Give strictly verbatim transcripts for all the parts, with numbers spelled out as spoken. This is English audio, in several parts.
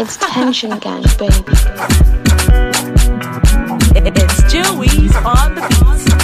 It's Tension Gang, baby. It's Jewies on the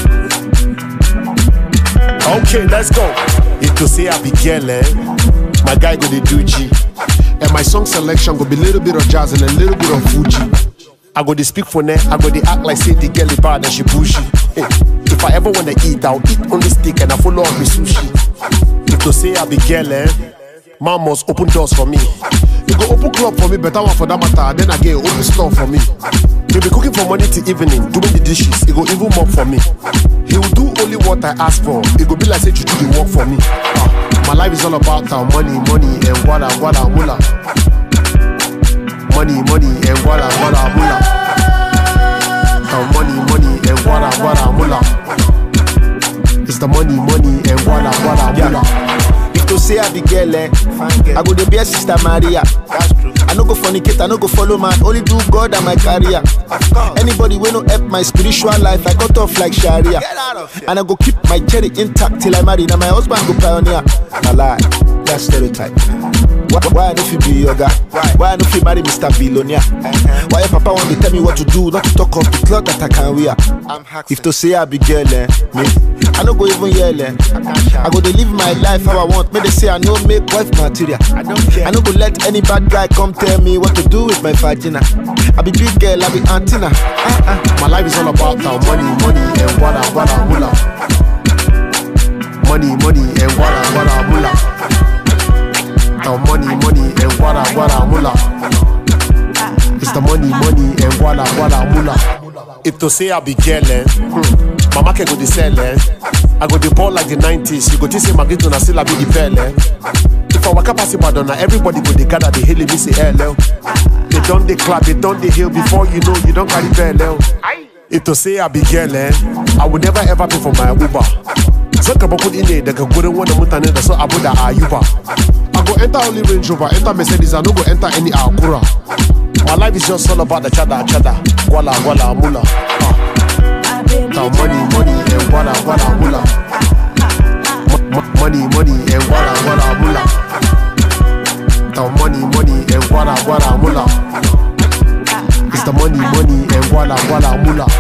beats. Okay, let's go. If to say I be girl, eh? My guy go the do G. And my song selection go be a little bit of jazz and a little bit of Fuji. I go to speak for ne, I go to act like say the girl is bad and she bushy. Hey, if I ever wanna eat, I'll eat on the stick and I follow up with sushi. If to say I be girl, eh? Man must open doors for me. You go open club for me, better one for that matter. Then again, open store for me. He'll be cooking from morning to evening, doing the dishes. He go even mop for me. He will do only what I ask for. It go be like say you do the work for me. Uh, my life is all about uh, money, money and wada wada mula. Money, money and wada wada mula. Uh, money, money and wada wada mula. It's the money, money and wada wada mula. To say I be girl, eh? I go to be a sister Maria. I no go fornicate, I no go follow man. Only do God and my career. Anybody will no help my spiritual life. I got off like Sharia. And I go keep my cherry intact till I marry. Now my husband go pioneer. I lie, that's stereotype. Why, why I no fit be your guy? Why I no fit marry Mister Billionaire? Why your papa want to tell me what to do, not to talk of the cloth that I can wear? If to say I be girl, eh? Me, I no go even yell, eh? I go to live my life how I want. May they say I no make wife material. I don't care. I no go let any bad guy come tell me what to do with my vagina. I be big girl, I be antenna. Uh-uh. My life is all about uh, money, money and wada wada mula. Money, money and wada wada mula. Uh, money, money and wada wada mula. It's the money, money and wada wada mula. If to say I be girl, eh? Hmm. Mama can go to sell, eh? I go the ball like the nineties. You go to say Magito na still I be the pele. If I walk up past Badona, everybody go they gather the hill me say hello. They done the clap, they done the hill before you know you don't carry pele. If to say I be girl, eh? I would never ever pay for my Uber. So I put in there, they go to one of the so I put the Ayuba. I go enter only Range Rover, enter Mercedes, I no go enter any Acura. My life is just all about the chada chada, wala wala mula. Now money, money and wada wada mula. Money, money and wada wada mula. Now money, money and wada wada mula. It's the money, money and wada wada mula.